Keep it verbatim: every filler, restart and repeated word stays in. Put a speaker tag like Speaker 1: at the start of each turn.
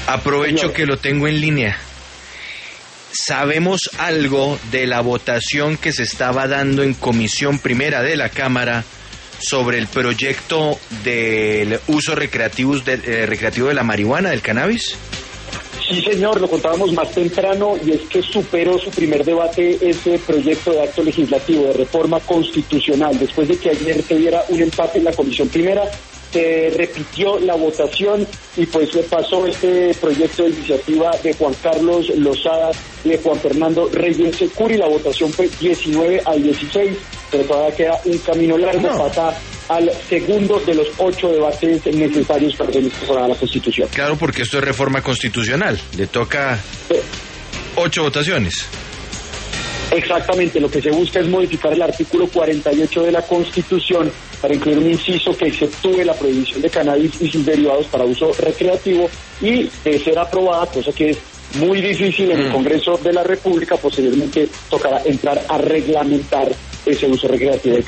Speaker 1: Aprovecho
Speaker 2: Señor.
Speaker 1: que lo tengo en línea. ¿Sabemos algo de la votación que se estaba dando en comisión primera de la Cámara sobre el proyecto del uso recreativo de, eh, recreativo de la marihuana, del cannabis?
Speaker 2: Sí, señor, lo contábamos más temprano y es que superó su primer debate ese proyecto de acto legislativo de reforma constitucional. Después de que ayer se diera un empate en la comisión primera, se repitió la votación y pues se pasó este proyecto de iniciativa de Juan Carlos Lozada y de Juan Fernando Reyes Curi. La votación fue diecinueve a dieciséis, pero todavía queda un camino largo.
Speaker 1: No.
Speaker 2: Pasa al segundo de los ocho debates necesarios para que se aprobara la Constitución.
Speaker 1: Claro, porque esto es reforma constitucional. Le toca
Speaker 2: Eh,
Speaker 1: ocho votaciones.
Speaker 2: Exactamente, lo que se busca es modificar el artículo cuarenta y ocho de la Constitución para incluir un inciso que exceptúe la prohibición de cannabis y sus derivados para uso recreativo y de ser aprobada, cosa que es muy difícil en el Congreso de la República. Posteriormente tocará entrar a reglamentar ese uso recreativo.